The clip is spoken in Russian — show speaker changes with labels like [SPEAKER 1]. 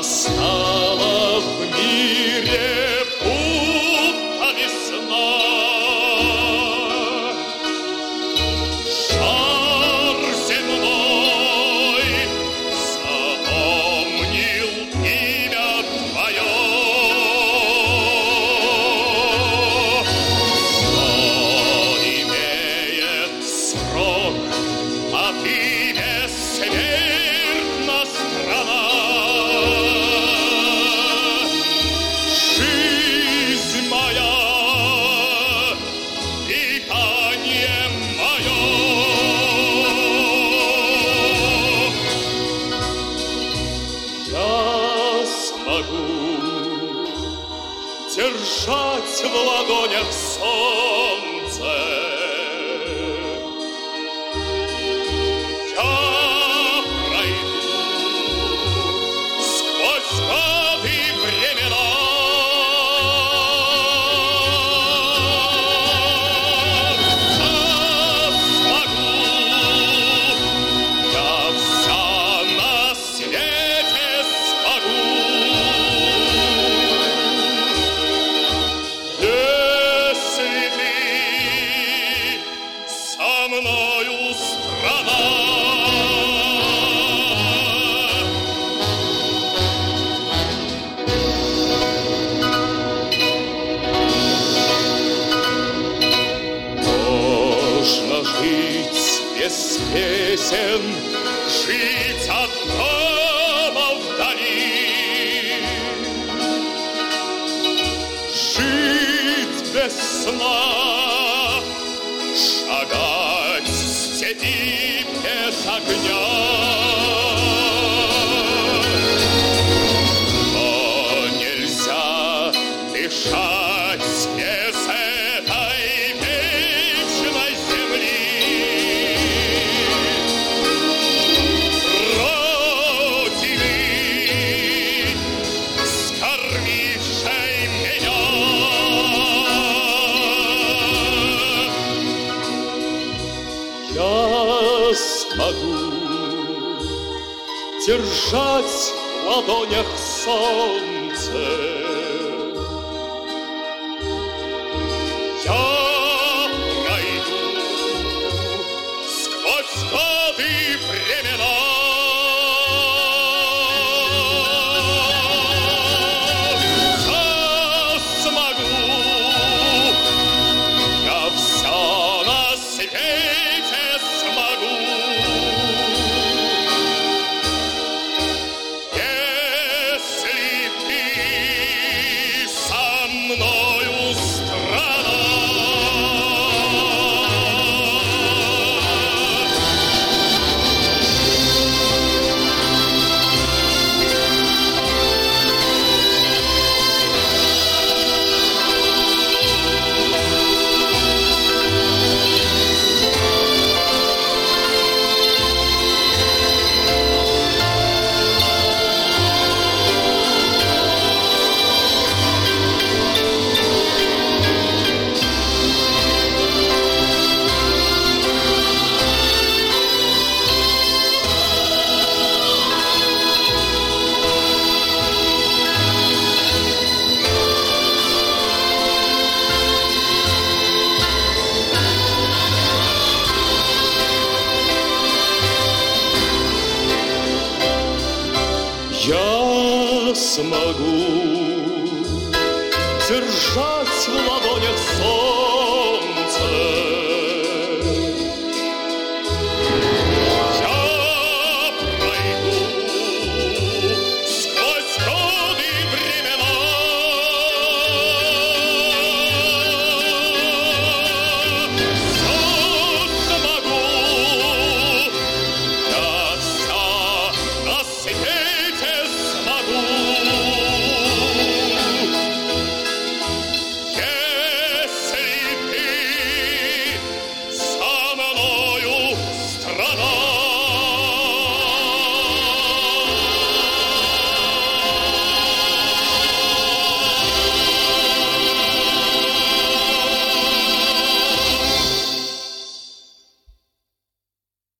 [SPEAKER 1] Настала в мире будто весна. Шар земной запомнил имя твое. Но имеет срок, а ты бессмертна страна. Жизнь моя, дыхание мое. Я смогу держать в ладонях солнце. Я пройду сквозь годы и времена. Я смогу, я вся на свете смогу. Если ты со мною, страна. Можно жить без песен, жить от дома вдали, жить без сна, шагать в степи без огня. Но нельзя дышать без этой вечной земли, Родины, скормившей меня. Я смогу держать в ладонях солнце. Я пройду сквозь годы и времена. Я смогу, я все на свете смогу. Если ты со мною, страна. Я смогу держать в ладонях солнце.